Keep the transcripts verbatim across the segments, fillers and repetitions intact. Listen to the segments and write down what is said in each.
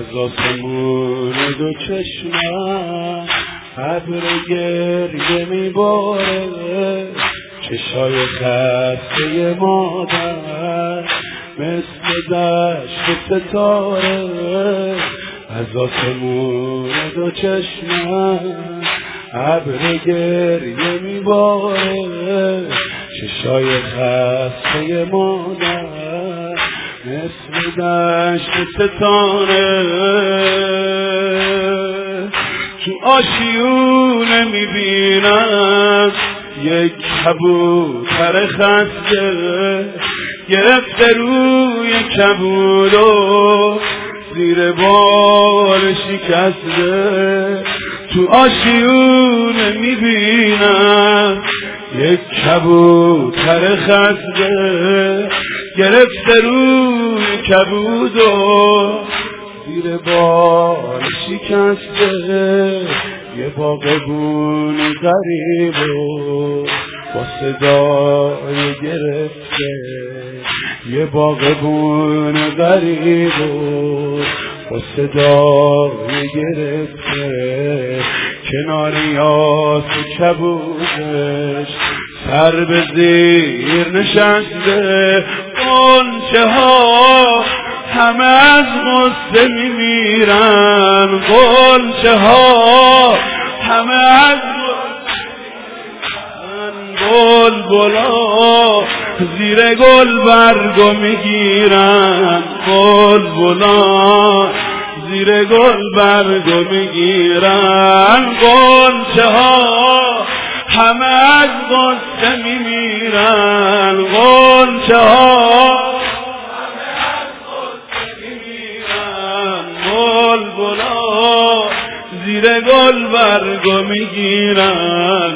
از آسمون دو چشمم ابر گریه میباره، چشای خسته مادر مثل دشت ستاره. از آسمون دو چشمم ابر گریه میباره، چشای خسته مادر مثل دشت ستاره. تو آشیونه میبینم یک کبوتر خسته، گرفته روی کبودو زیر بال شکسته. تو آشیونه میبینم یک کبوتر خسته، گرفته روی کبودو زیر بال شکسته. یه باغبون غریبو با صدای گرفته، یه باغبون غریبو با صدای گرفته. کنار یاس کبودش سر به زیر نشسته. غنچه ها همه از غصه میمیرن، غنچه ها همه از بلبلا زیر گل برگو میگیرن، بلبلا زیر گل برگو میگیرن. غنچه ها همه از غصه میمیرن، غنچه ها همه از غصه میمیرن. بلبلا زیر گل برگو میگیرن،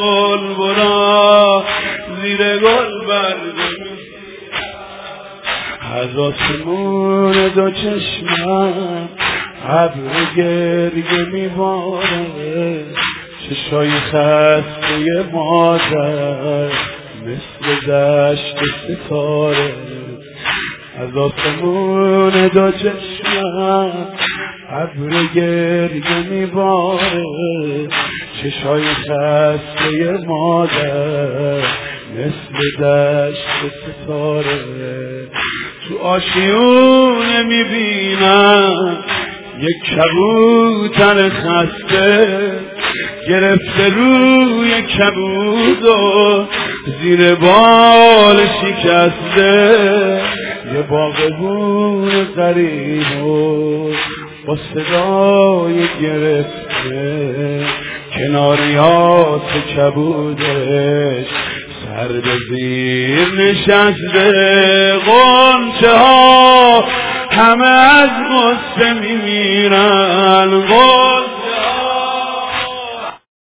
بلبلا زیر گل برگو میگیرن. از آسمون دو چشمم ابر گریه میباره، چشای خسته مادر مثل دشت ستاره. از آسمون دو چشمم ابر گریه میباره، چشای خسته مادر مثل دشت ستاره. تو آشیونه میبینم یک کبوتر خسته، گرفته روی کبودو زیر بال شکسته. یه باغبون غریبو با صدای گرفته، کنار یاس کبودش سر به زیر نشسته. غنچه ها همه از غصه میمیرن، غنچه